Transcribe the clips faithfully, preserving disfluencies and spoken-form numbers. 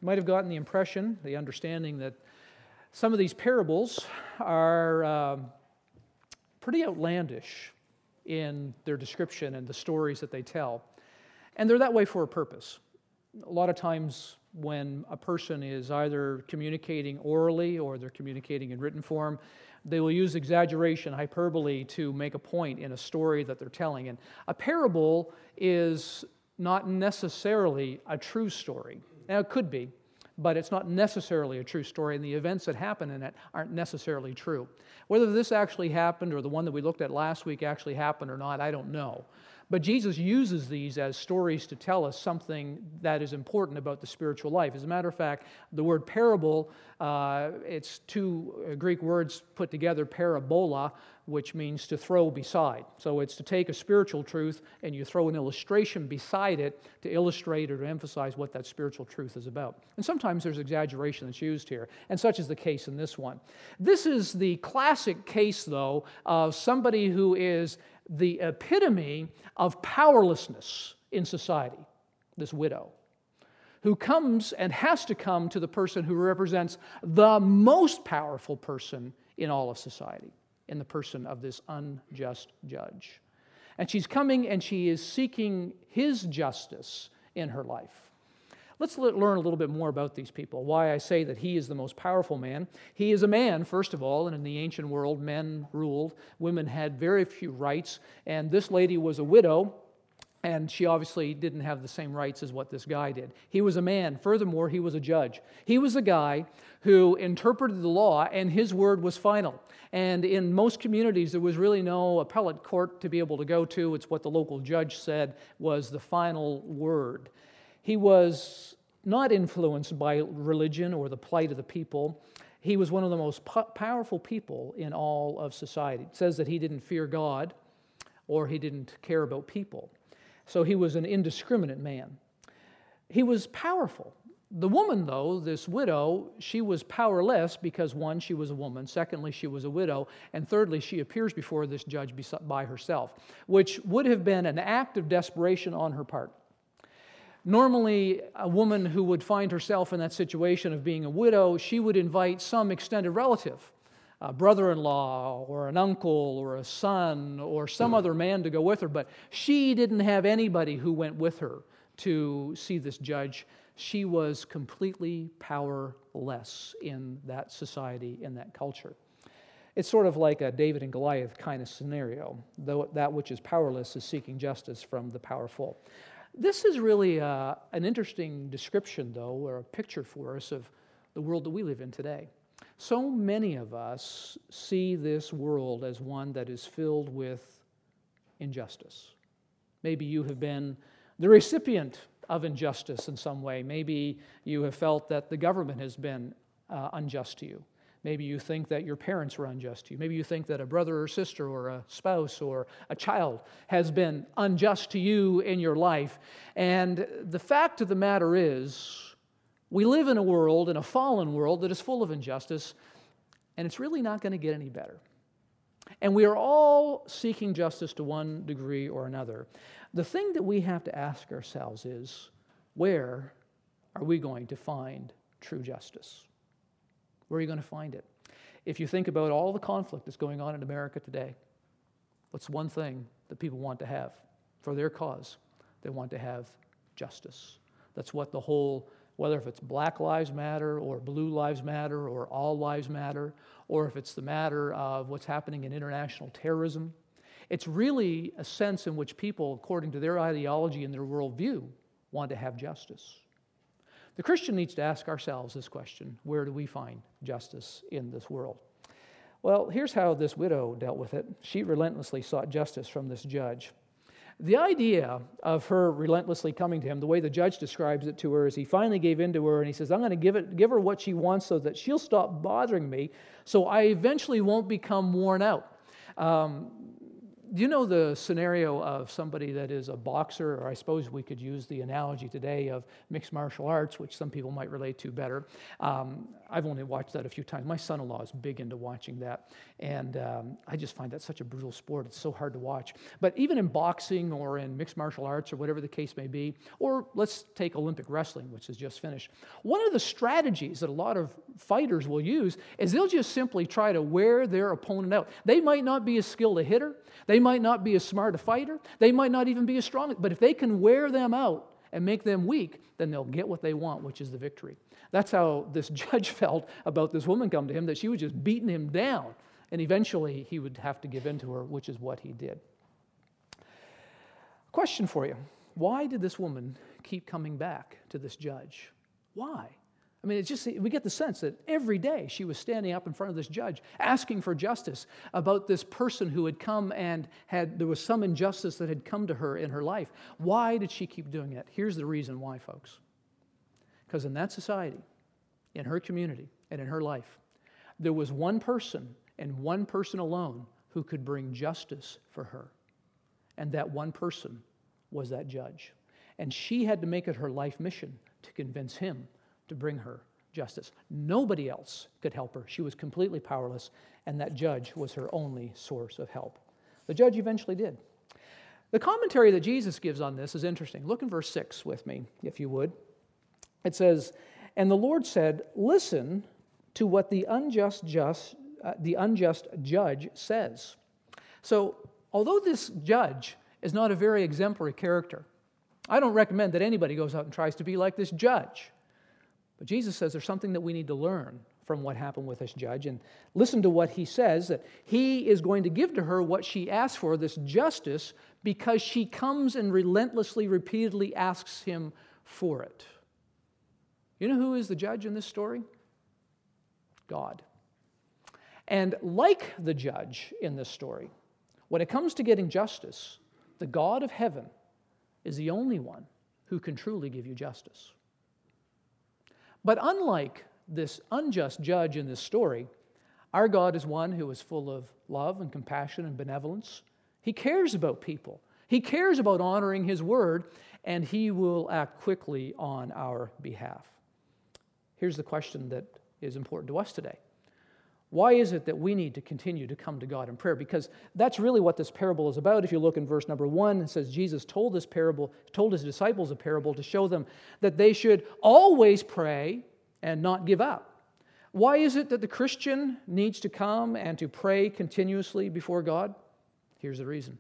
might have gotten the impression, the understanding that some of these parables are um, pretty outlandish in their description and the stories that they tell. And they're that way for a purpose. A lot of times when a person is either communicating orally or they're communicating in written form, they will use exaggeration, hyperbole, to make a point in a story that they're telling. And a parable is not necessarily a true story. Now, it could be, but it's not necessarily a true story, and the events that happen in it aren't necessarily true. Whether this actually happened or the one that we looked at last week actually happened or not, I don't know. But Jesus uses these as stories to tell us something that is important about the spiritual life. As a matter of fact, the word parable, uh, it's two Greek words put together, parabola, which means to throw beside. So it's to take a spiritual truth and you throw an illustration beside it to illustrate or to emphasize what that spiritual truth is about. And sometimes there's exaggeration that's used here, and such is the case in this one. This is the classic case, though, of somebody who is the epitome of powerlessness in society, this widow, who comes and has to come to the person who represents the most powerful person in all of society, in the person of this unjust judge. And she's coming and she is seeking his justice in her life. Let's learn a little bit more about these people, why I say that he is the most powerful man. He is a man, first of all, and in the ancient world, men ruled. Women had very few rights, and this lady was a widow, and she obviously didn't have the same rights as what this guy did. He was a man. Furthermore, he was a judge. He was a guy who interpreted the law, and his word was final. And in most communities, there was really no appellate court to be able to go to. It's what the local judge said was the final word. He was not influenced by religion or the plight of the people. He was one of the most po- powerful people in all of society. It says that he didn't fear God or he didn't care about people. So he was an indiscriminate man. He was powerful. The woman, though, this widow, she was powerless because, one, she was a woman. Secondly, she was a widow. And thirdly, she appears before this judge by herself, which would have been an act of desperation on her part. Normally, a woman who would find herself in that situation of being a widow, she would invite some extended relative, a brother-in-law or an uncle or a son or some other man to go with her, but she didn't have anybody who went with her to see this judge. She was completely powerless in that society, in that culture. It's sort of like a David and Goliath kind of scenario, though that which is powerless is seeking justice from the powerful. This is really uh, an interesting description, though, or a picture for us of the world that we live in today. So many of us see this world as one that is filled with injustice. Maybe you have been the recipient of injustice in some way. Maybe you have felt that the government has been uh, unjust to you. Maybe you think that your parents were unjust to you. Maybe you think that a brother or sister or a spouse or a child has been unjust to you in your life. And the fact of the matter is, we live in a world, in a fallen world, that is full of injustice, and it's really not going to get any better. And we are all seeking justice to one degree or another. The thing that we have to ask ourselves is, where are we going to find true justice? Where are you going to find it? If you think about all the conflict that's going on in America today, what's one thing that people want to have for their cause? They want to have justice. That's what the whole, whether if it's Black Lives Matter or Blue Lives Matter or All Lives Matter, or if it's the matter of what's happening in international terrorism, it's really a sense in which people, according to their ideology and their worldview, want to have justice. The Christian needs to ask ourselves this question: where do we find justice in this world? Well, here's how this widow dealt with it. She relentlessly sought justice from this judge. The idea of her relentlessly coming to him, the way the judge describes it to her, is he finally gave in to her and he says, I'm going to give it, give her what she wants so that she'll stop bothering me, so I eventually won't become worn out. Um, do you know the scenario of somebody that is a boxer, or I suppose we could use the analogy today of mixed martial arts, which some people might relate to better. Um, I've only watched that a few times. My son-in-law is big into watching that, and um, I just find that such a brutal sport. It's so hard to watch. But even in boxing or in mixed martial arts or whatever the case may be, or let's take Olympic wrestling, which is just finished, one of the strategies that a lot of fighters will use is they'll just simply try to wear their opponent out. They might not be as skilled a hitter. They might not be as smart a fighter. They might not even be as strong. But if they can wear them out and make them weak, then they'll get what they want, which is the victory. That's how this judge felt about this woman come to him, that she was just beating him down. And eventually he would have to give in to her, which is what he did. Question for you. Why did this woman keep coming back to this judge? Why? I mean, it's just, we get the sense that every day she was standing up in front of this judge asking for justice about this person who had come and had, there was some injustice that had come to her in her life. Why did she keep doing it? Here's the reason why, folks. Because in that society, in her community, and in her life, there was one person and one person alone who could bring justice for her. And that one person was that judge. And she had to make it her life mission to convince him to bring her justice. Nobody else could help her. She was completely powerless, and that judge was her only source of help. The judge eventually did. The commentary that Jesus gives on this is interesting. Look in verse six with me, if you would. It says, "And the Lord said, listen to what the unjust just, uh, the unjust judge says." So, although this judge is not a very exemplary character, I don't recommend that anybody goes out and tries to be like this judge. But Jesus says there's something that we need to learn from what happened with this judge. And listen to what he says, that he is going to give to her what she asked for, this justice, because she comes and relentlessly, repeatedly asks him for it. You know who is the judge in this story? God. And like the judge in this story, when it comes to getting justice, the God of heaven is the only one who can truly give you justice. But unlike this unjust judge in this story, our God is one who is full of love and compassion and benevolence. He cares about people. He cares about honoring his word, and he will act quickly on our behalf. Here's the question that is important to us today. Why is it that we need to continue to come to God in prayer? Because that's really what this parable is about. If you look in verse number one, it says Jesus told this parable, told his disciples a parable to show them that they should always pray and not give up. Why is it that the Christian needs to come and to pray continuously before God? Here's the reason.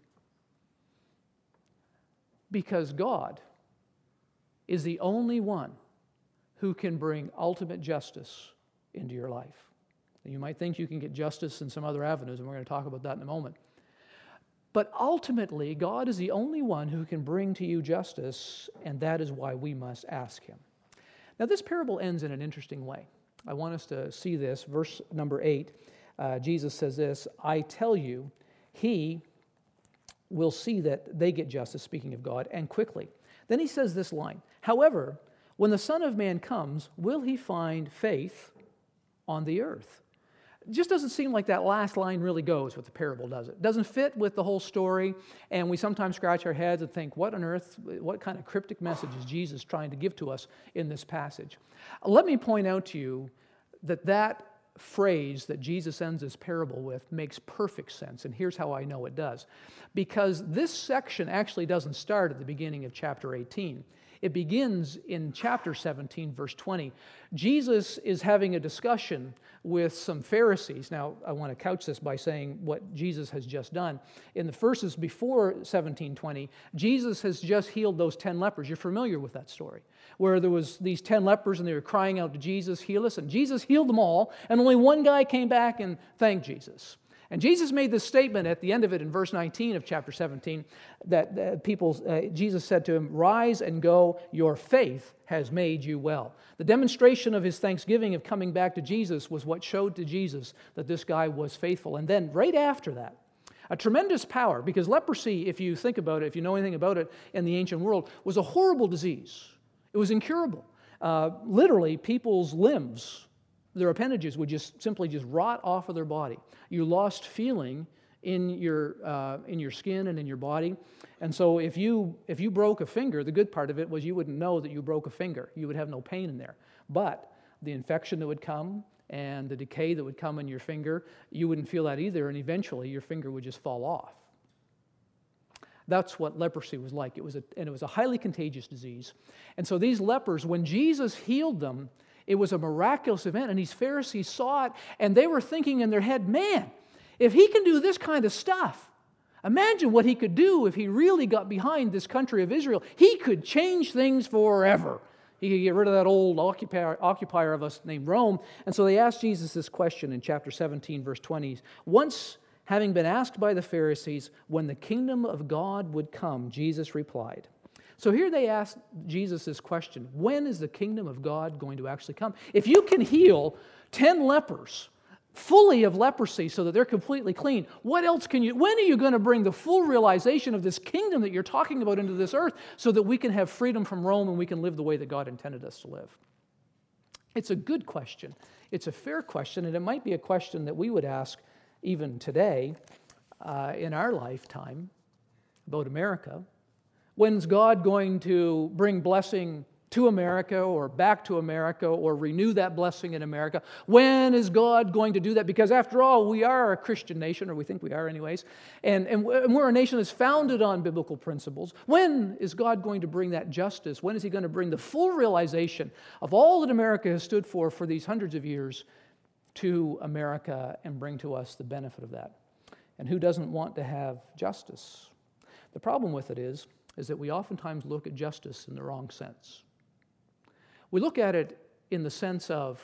Because God is the only one who can bring ultimate justice into your life. You might think you can get justice in some other avenues, and we're going to talk about that in a moment. But ultimately, God is the only one who can bring to you justice, and that is why we must ask him. Now, this parable ends in an interesting way. I want us to see this. Verse number eight, uh, Jesus says this, "I tell you, he will see that they get justice," speaking of God, "and quickly." Then he says this line, "However, when the Son of Man comes, will he find faith on the earth?" It just doesn't seem like that last line really goes with the parable, does it? It doesn't fit with the whole story, and we sometimes scratch our heads and think, what on earth, what kind of cryptic message is Jesus trying to give to us in this passage? Let me point out to you that that phrase that Jesus ends this parable with makes perfect sense, and here's how I know it does. Because this section actually doesn't start at the beginning of chapter eighteen. It begins in chapter seventeen, verse twenty. Jesus is having a discussion with some Pharisees. Now, I want to couch this by saying what Jesus has just done. In the verses before seventeen twenty, Jesus has just healed those ten lepers. You're familiar with that story, where there was these ten lepers and they were crying out to Jesus, "Heal us." And Jesus healed them all, and only one guy came back and thanked Jesus. And Jesus made this statement at the end of it in verse nineteen of chapter seventeen that uh, people, uh, Jesus said to him, "Rise and go, your faith has made you well." The demonstration of his thanksgiving of coming back to Jesus was what showed to Jesus that this guy was faithful. And then right after that, a tremendous power, because leprosy, if you think about it, if you know anything about it in the ancient world, was a horrible disease. It was incurable. Uh, literally, people's limbs, their appendages would just simply just rot off of their body. You lost feeling in your, uh, in your skin and in your body. And so if you, if you broke a finger, the good part of it was you wouldn't know that you broke a finger. You would have no pain in there. But the infection that would come and the decay that would come in your finger, you wouldn't feel that either, and eventually your finger would just fall off. That's what leprosy was like. It was a, and it was a highly contagious disease. And so these lepers, when Jesus healed them, it was a miraculous event, and these Pharisees saw it, and they were thinking in their head, man, if he can do this kind of stuff, imagine what he could do if he really got behind this country of Israel. He could change things forever. He could get rid of that old occupier, occupier of us named Rome. And so they asked Jesus this question in chapter seventeen, verse twenty. Once having been asked by the Pharisees when the kingdom of God would come, Jesus replied. So here they asked Jesus this question, when is the kingdom of God going to actually come? If you can heal ten lepers fully of leprosy so that they're completely clean, what else can you, when are you going to bring the full realization of this kingdom that you're talking about into this earth so that we can have freedom from Rome and we can live the way that God intended us to live? It's a good question. It's a fair question, and it might be a question that we would ask even today uh, in our lifetime about America. When's God going to bring blessing to America or back to America or renew that blessing in America? When is God going to do that? Because after all, we are a Christian nation, or we think we are anyways, and, and we're a nation that's founded on biblical principles. When is God going to bring that justice? When is He going to bring the full realization of all that America has stood for for these hundreds of years to America and bring to us the benefit of that? And who doesn't want to have justice? The problem with it is, is that we oftentimes look at justice in the wrong sense. We look at it in the sense of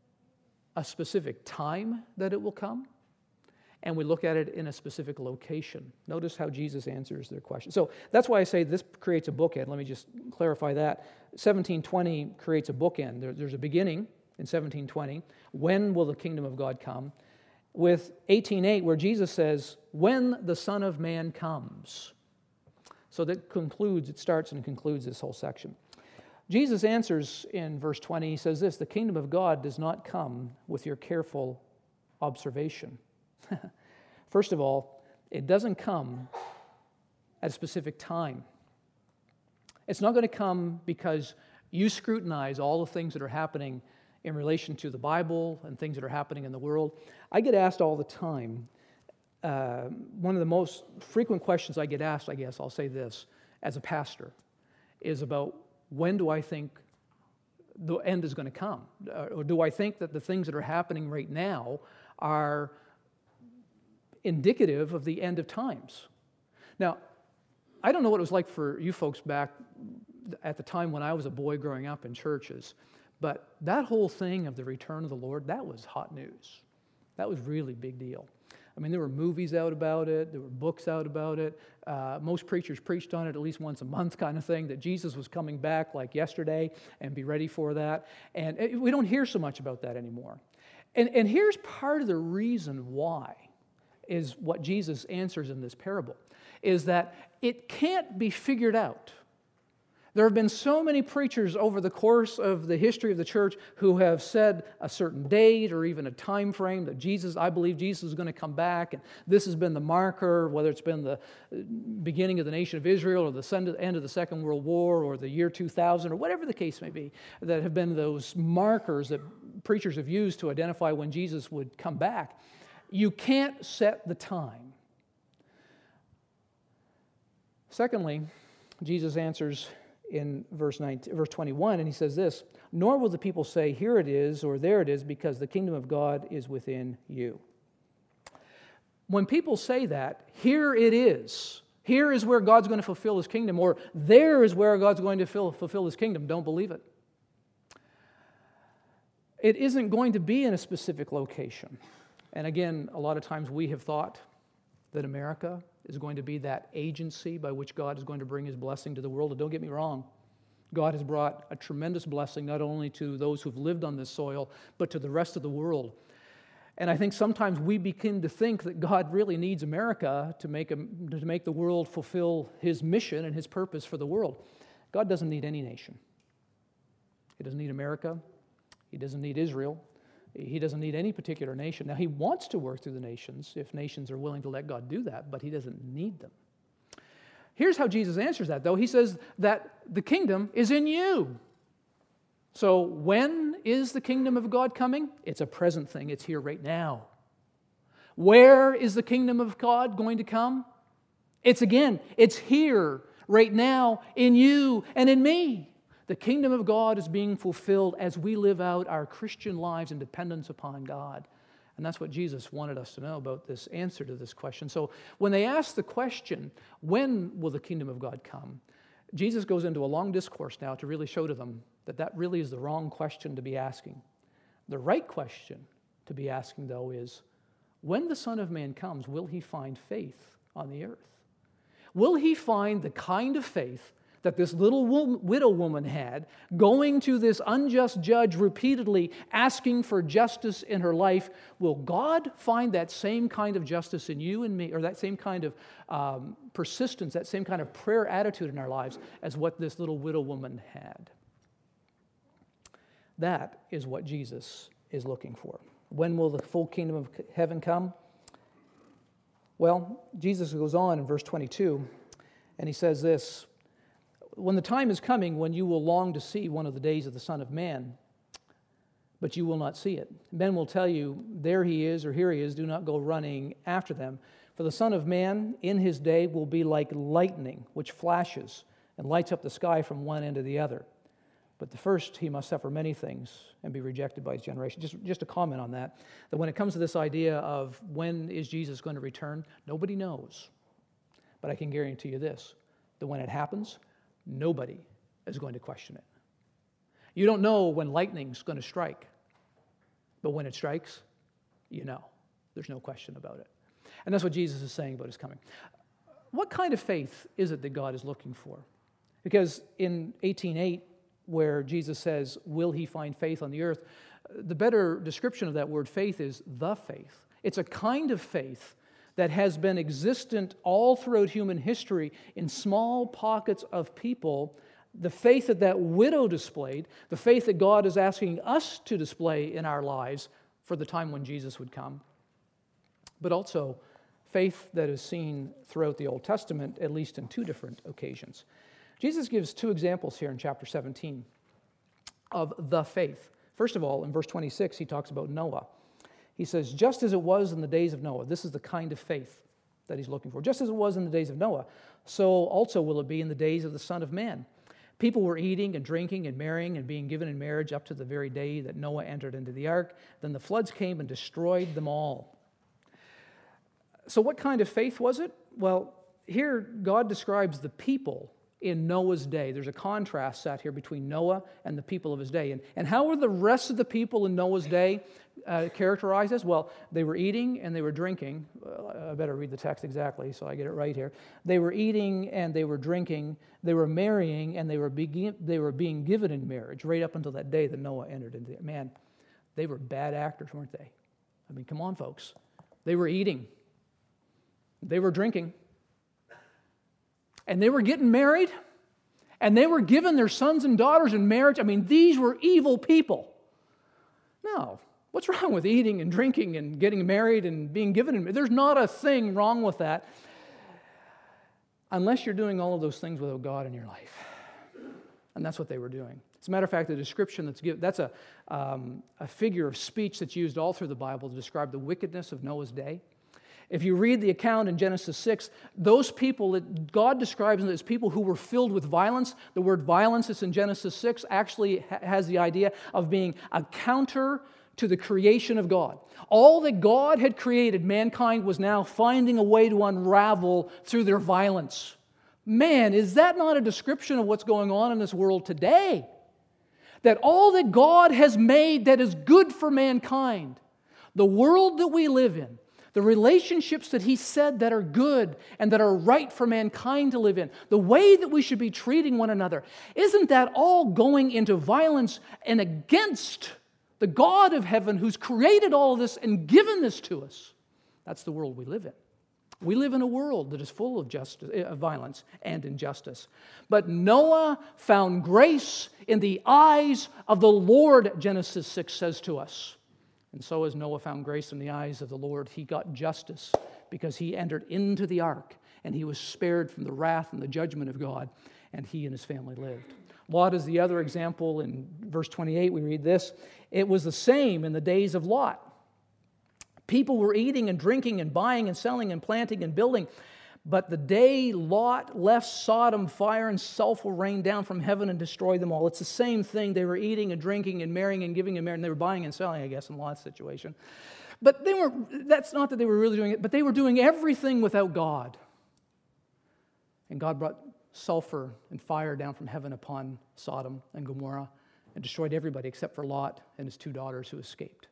a specific time that it will come, and we look at it in a specific location. Notice how Jesus answers their question. So that's why I say this creates a bookend. Let me just clarify that. seventeen twenty creates a bookend. There, there's a beginning in seventeen twenty. When will the kingdom of God come? With eighteen eight, where Jesus says, when the Son of Man comes. So that concludes, it starts and concludes this whole section. Jesus answers in verse twenty, he says this, the kingdom of God does not come with your careful observation. First of all, it doesn't come at a specific time. It's not going to come because you scrutinize all the things that are happening in relation to the Bible and things that are happening in the world. I get asked all the time, uh, one of the most frequent questions I get asked, I guess I'll say this, as a pastor, is about when do I think the end is going to come? Or do I think that the things that are happening right now are indicative of the end of times? Now, I don't know what it was like for you folks back at the time when I was a boy growing up in churches, but that whole thing of the return of the Lord, that was hot news. That was really big deal. I mean, there were movies out about it. There were books out about it. Uh, most preachers preached on it at least once a month kind of thing, that Jesus was coming back like yesterday and be ready for that. And it, we don't hear so much about that anymore. And, and here's part of the reason why, is what Jesus answers in this parable, is that it can't be figured out. There have been so many preachers over the course of the history of the church who have said a certain date or even a time frame that Jesus, I believe Jesus is going to come back, and this has been the marker, whether it's been the beginning of the nation of Israel or the end of the Second World War or the year two thousand or whatever the case may be, that have been those markers that preachers have used to identify when Jesus would come back. You can't set the time. Secondly, Jesus answers in verse nineteen, verse twenty-one, and he says this, nor will the people say, here it is, or there it is, because the kingdom of God is within you. When people say that, here it is, here is where God's going to fulfill His kingdom, or there is where God's going to fulfill His kingdom, don't believe it. It isn't going to be in a specific location. And again, a lot of times we have thought that America is going to be that agency by which God is going to bring His blessing to the world. And don't get me wrong, God has brought a tremendous blessing not only to those who've lived on this soil, but to the rest of the world. And I think sometimes we begin to think that God really needs America to make, a, to make the world fulfill His mission and His purpose for the world. God doesn't need any nation. He doesn't need America. He doesn't need Israel. He doesn't need any particular nation. Now, he wants to work through the nations if nations are willing to let God do that, but he doesn't need them. Here's how Jesus answers that, though. He says that the kingdom is in you. So when is the kingdom of God coming? It's a present thing. It's here right now. Where is the kingdom of God going to come? It's again, it's here right now in you and in me. The kingdom of God is being fulfilled as we live out our Christian lives in dependence upon God. And that's what Jesus wanted us to know about this answer to this question. So when they ask the question, when will the kingdom of God come? Jesus goes into a long discourse now to really show to them that that really is the wrong question to be asking. The right question to be asking, though, is, when the Son of Man comes, will he find faith on the earth? Will he find the kind of faith that this little wo- widow woman had, going to this unjust judge repeatedly, asking for justice in her life? Will God find that same kind of justice in you and me, or that same kind of um, persistence, that same kind of prayer attitude in our lives as what this little widow woman had? That is what Jesus is looking for. When will the full kingdom of heaven come? Well, Jesus goes on in verse twenty-two, and he says this, when the time is coming when you will long to see one of the days of the Son of Man, but you will not see it. Men will tell you, there he is, or here he is, do not go running after them. For the Son of Man in his day will be like lightning, which flashes and lights up the sky from one end to the other. But the first he must suffer many things and be rejected by his generation. Just, just a comment on that, that when it comes to this idea of when is Jesus going to return, nobody knows. But I can guarantee you this, that when it happens, nobody is going to question it. You don't know when lightning's going to strike, but when it strikes, you know. There's no question about it. And that's what Jesus is saying about his coming. What kind of faith is it that God is looking for? Because in eighteen eight, where Jesus says, will he find faith on the earth, the better description of that word faith is the faith. It's a kind of faith that has been existent all throughout human history in small pockets of people. The faith that that widow displayed, the faith that God is asking us to display in our lives for the time when Jesus would come, but also faith that is seen throughout the Old Testament, at least in two different occasions. Jesus gives two examples here in chapter seventeen of the faith. First of all, in verse twenty-six, he talks about Noah. He says, just as it was in the days of Noah, this is the kind of faith that he's looking for. Just as it was in the days of Noah, so also will it be in the days of the Son of Man. People were eating and drinking and marrying and being given in marriage up to the very day that Noah entered into the ark. Then the floods came and destroyed them all. So what kind of faith was it? Well, here God describes the people in Noah's day. There's a contrast set here between Noah and the people of his day. And, and how were the rest of the people in Noah's day uh, characterized as? Well, they were eating and they were drinking. Uh, I better read the text exactly so I get it right here. They were eating and they were drinking. They were marrying and they were, begin, they were being given in marriage right up until that day that Noah entered into it. Man, they were bad actors, weren't they? I mean, come on, folks. They were eating. They were drinking. And they were getting married, and they were giving their sons and daughters in marriage. I mean, these were evil people. No, what's wrong with eating and drinking and getting married and being given in marriage? There's not a thing wrong with that, unless you're doing all of those things without God in your life. And that's what they were doing. As a matter of fact, the description that's given, that's a, um, a figure of speech that's used all through the Bible to describe the wickedness of Noah's day. If you read the account in Genesis six, those people that God describes as people who were filled with violence, the word violence that's in Genesis six actually ha- has the idea of being a counter to the creation of God. All that God had created, mankind was now finding a way to unravel through their violence. Man, is that not a description of what's going on in this world today? That all that God has made that is good for mankind, the world that we live in, the relationships that He said that are good and that are right for mankind to live in, the way that we should be treating one another, isn't that all going into violence and against the God of heaven who's created all of this and given this to us? That's the world we live in. We live in a world that is full of justice, uh, violence and injustice. But Noah found grace in the eyes of the Lord, Genesis six says to us. And so as Noah found grace in the eyes of the Lord, he got justice because he entered into the ark and he was spared from the wrath and the judgment of God, and he and his family lived. Lot is the other example. In verse twenty-eight, we read this: "It was the same in the days of Lot. People were eating and drinking and buying and selling and planting and building. But the day Lot left Sodom, fire and sulfur rained down from heaven and destroyed them all." It's the same thing. They were eating and drinking and marrying and giving and marrying. And they were buying and selling, I guess, in Lot's situation. But they were, that's not that they were really doing it, but they were doing everything without God. And God brought sulfur and fire down from heaven upon Sodom and Gomorrah and destroyed everybody except for Lot and his two daughters who escaped.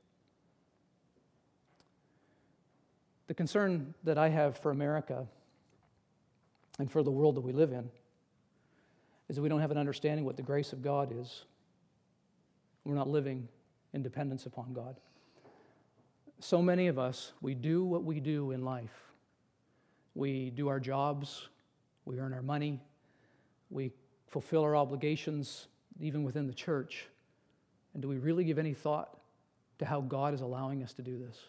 The concern that I have for America and for the world that we live in is that we don't have an understanding what the grace of God is. We're not living in dependence upon God. So many of us, we do what we do in life. We do our jobs, we earn our money, we fulfill our obligations even within the church. And do we really give any thought to how God is allowing us to do this?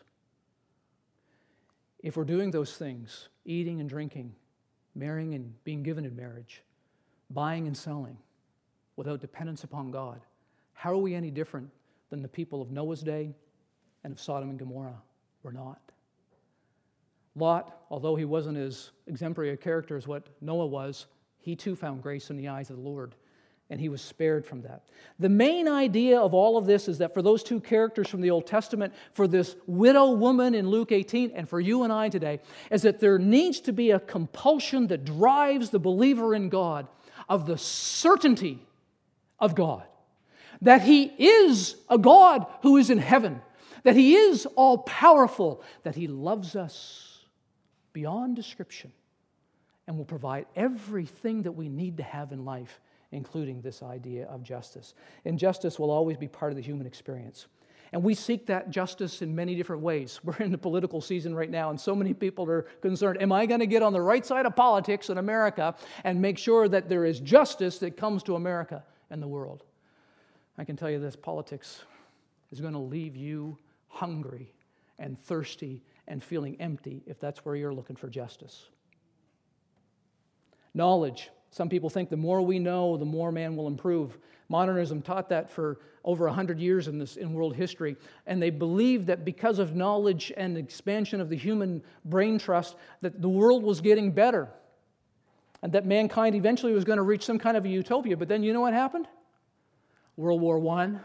If we're doing those things, eating and drinking, marrying and being given in marriage, buying and selling, without dependence upon God, how are we any different than the people of Noah's day and of Sodom and Gomorrah? We're not. Lot, although he wasn't as exemplary a character as what Noah was, he too found grace in the eyes of the Lord, and he was spared from that. The main idea of all of this is that for those two characters from the Old Testament, for this widow woman in Luke eighteen, and for you and I today, is that there needs to be a compulsion that drives the believer in God of the certainty of God. That He is a God who is in heaven, that He is all-powerful, that He loves us beyond description and will provide everything that we need to have in life, including this idea of justice. And justice will always be part of the human experience. And we seek that justice in many different ways. We're in the political season right now, and so many people are concerned, am I going to get on the right side of politics in America and make sure that there is justice that comes to America and the world? I can tell you this, politics is going to leave you hungry and thirsty and feeling empty if that's where you're looking for justice. Knowledge. Some people think the more we know, the more man will improve. Modernism taught that for over one hundred years in, this, in world history, and they believed that because of knowledge and expansion of the human brain trust, that the world was getting better, and that mankind eventually was going to reach some kind of a utopia. But then you know what happened? World War One,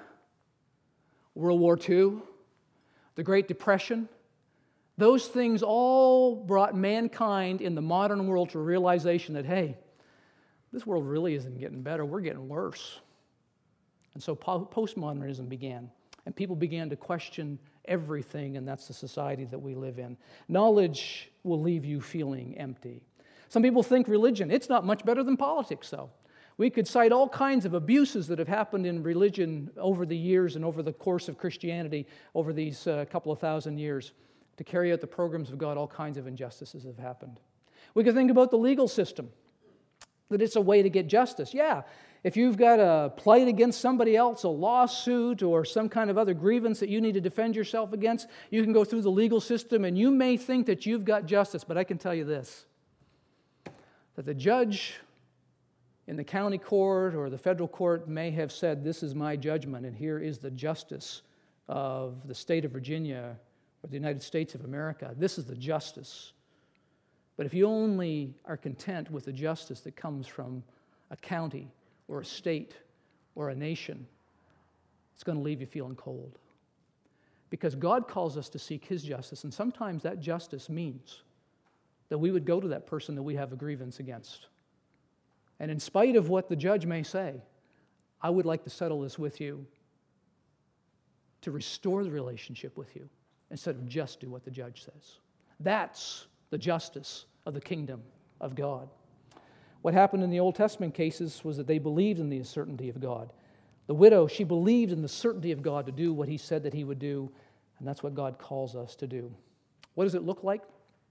World War Two, the Great Depression. Those things all brought mankind in the modern world to a realization that, hey, this world really isn't getting better, we're getting worse. And so postmodernism began, and people began to question everything, and that's the society that we live in. Knowledge will leave you feeling empty. Some people think religion, it's not much better than politics, though. We could cite all kinds of abuses that have happened in religion over the years and over the course of Christianity over these uh, couple of thousand years. To carry out the programs of God, all kinds of injustices have happened. We could think about the legal system, that it's a way to get justice. Yeah, if you've got a plight against somebody else, a lawsuit or some kind of other grievance that you need to defend yourself against, you can go through the legal system and you may think that you've got justice, but I can tell you this, that the judge in the county court or the federal court may have said, this is my judgment and here is the justice of the state of Virginia or the United States of America. This is the justice. But if you only are content with the justice that comes from a county or a state or a nation, it's going to leave you feeling cold. Because God calls us to seek His justice, and sometimes that justice means that we would go to that person that we have a grievance against. And in spite of what the judge may say, I would like to settle this with you, to restore the relationship with you, instead of just do what the judge says. That's the justice of the kingdom of God. What happened in the Old Testament cases was that they believed in the certainty of God. The widow, she believed in the certainty of God to do what He said that He would do, and that's what God calls us to do. What does it look like?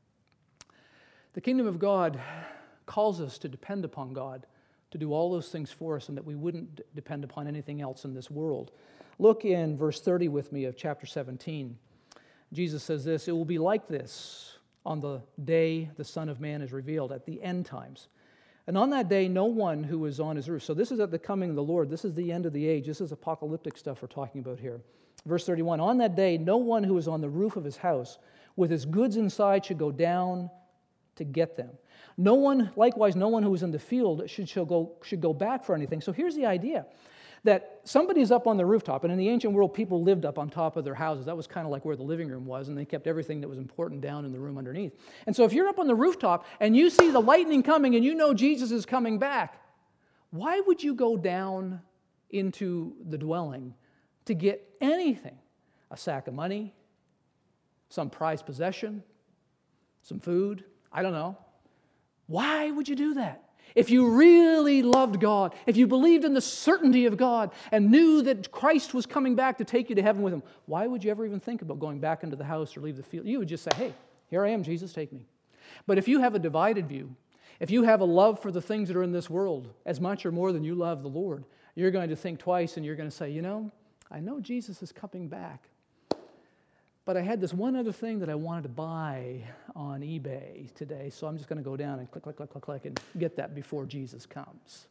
The kingdom of God calls us to depend upon God, to do all those things for us, and that we wouldn't depend upon anything else in this world. Look in verse thirty with me of chapter seventeen. Jesus says this, "It will be like this on the day the Son of Man is revealed," at the end times. "And on that day, no one who is on his roof." So this is at the coming of the Lord. This is the end of the age. This is apocalyptic stuff we're talking about here. Verse thirty-one, "On that day, no one who is on the roof of his house with his goods inside should go down to get them. No one, likewise, no one who is in the field should, should, go, should go back for anything." So here's the idea, that somebody's up on the rooftop, and in the ancient world, people lived up on top of their houses. That was kind of like where the living room was, and they kept everything that was important down in the room underneath. And so if you're up on the rooftop, and you see the lightning coming, and you know Jesus is coming back, why would you go down into the dwelling to get anything? A sack of money, some prized possession, some food, I don't know. Why would you do that? If you really loved God, if you believed in the certainty of God and knew that Christ was coming back to take you to heaven with Him, why would you ever even think about going back into the house or leave the field? You would just say, "Hey, here I am, Jesus, take me." But if you have a divided view, if you have a love for the things that are in this world as much or more than you love the Lord, you're going to think twice and you're going to say, "You know, I know Jesus is coming back, but I had this one other thing that I wanted to buy on eBay today, so I'm just going to go down and click, click, click, click, click, and get that before Jesus comes."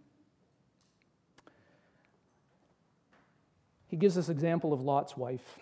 He gives this example of Lot's wife.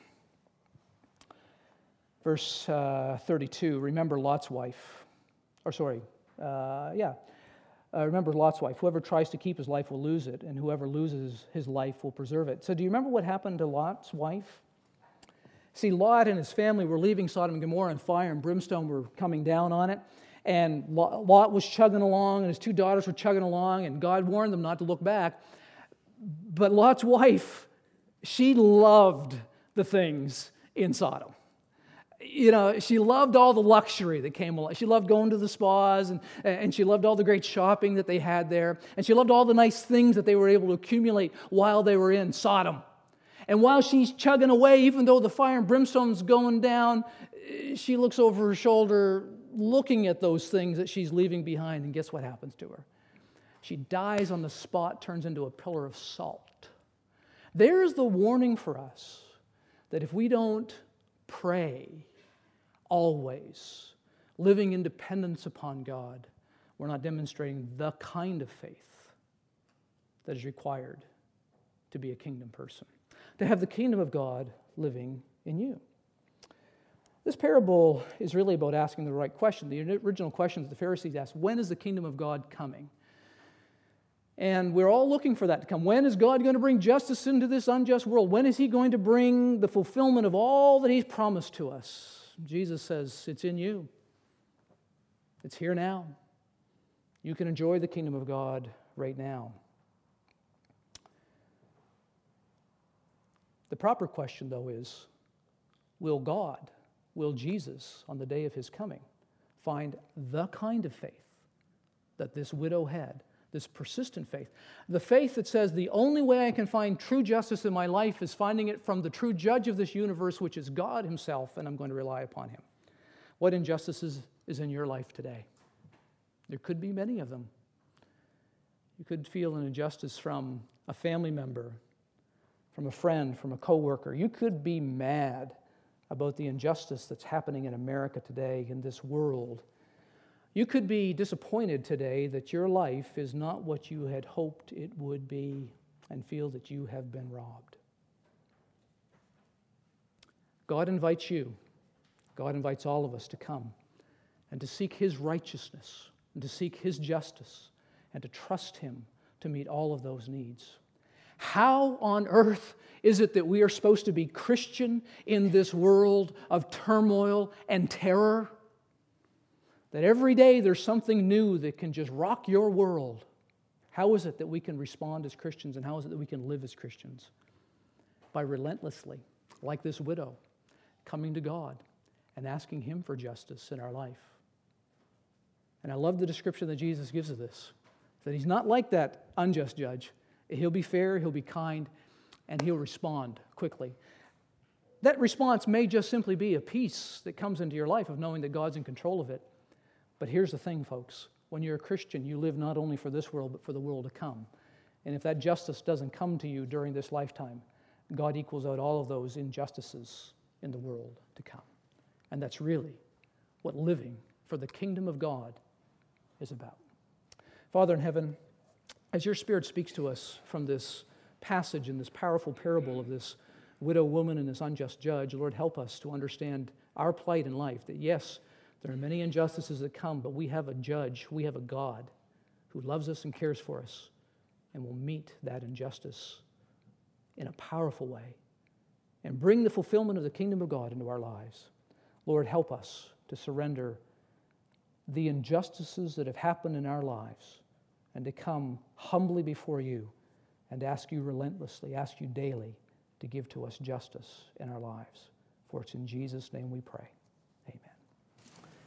Verse uh, thirty-two, remember Lot's wife. Or sorry, uh, yeah. Uh, remember Lot's wife. "Whoever tries to keep his life will lose it, and whoever loses his life will preserve it." So do you remember what happened to Lot's wife? See, Lot and his family were leaving Sodom and Gomorrah, and fire and brimstone were coming down on it. And Lot was chugging along, and his two daughters were chugging along, and God warned them not to look back. But Lot's wife, she loved the things in Sodom. You know, she loved all the luxury that came along. She loved going to the spas, and, and she loved all the great shopping that they had there. And she loved all the nice things that they were able to accumulate while they were in Sodom. And while she's chugging away, even though the fire and brimstone's going down, she looks over her shoulder looking at those things that she's leaving behind, and guess what happens to her? She dies on the spot, turns into a pillar of salt. There's the warning for us that if we don't pray always, living in dependence upon God, we're not demonstrating the kind of faith that is required to be a kingdom person, to have the kingdom of God living in you. This parable is really about asking the right question. The original question that the Pharisees asked, when is the kingdom of God coming? And we're all looking for that to come. When is God going to bring justice into this unjust world? When is He going to bring the fulfillment of all that He's promised to us? Jesus says, it's in you. It's here now. You can enjoy the kingdom of God right now. The proper question, though, is, will God, will Jesus, on the day of His coming, find the kind of faith that this widow had, this persistent faith, the faith that says the only way I can find true justice in my life is finding it from the true judge of this universe, which is God Himself, and I'm going to rely upon Him. What injustices is in your life today? There could be many of them. You could feel an injustice from a family member, from a friend, from a coworker. You could be mad about the injustice that's happening in America today, in this world. You could be disappointed today that your life is not what you had hoped it would be, and feel that you have been robbed. God invites you, God invites all of us to come and to seek His righteousness, and to seek His justice, and to trust Him to meet all of those needs. How on earth is it that we are supposed to be Christian in this world of turmoil and terror? That every day there's something new that can just rock your world. How is it that we can respond as Christians, and how is it that we can live as Christians? By relentlessly, like this widow, coming to God and asking Him for justice in our life. And I love the description that Jesus gives of this, that He's not like that unjust judge. He'll be fair, He'll be kind, and He'll respond quickly. That response may just simply be a peace that comes into your life of knowing that God's in control of it. But here's the thing, folks. When you're a Christian, you live not only for this world, but for the world to come. And if that justice doesn't come to you during this lifetime, God equals out all of those injustices in the world to come. And that's really what living for the kingdom of God is about. Father in heaven, as your Spirit speaks to us from this passage in this powerful parable of this widow woman and this unjust judge, Lord, help us to understand our plight in life, that yes, there are many injustices that come, but we have a judge, we have a God who loves us and cares for us and will meet that injustice in a powerful way and bring the fulfillment of the kingdom of God into our lives. Lord, help us to surrender the injustices that have happened in our lives and to come humbly before you and ask you relentlessly, ask you daily to give to us justice in our lives. For it's in Jesus' name we pray.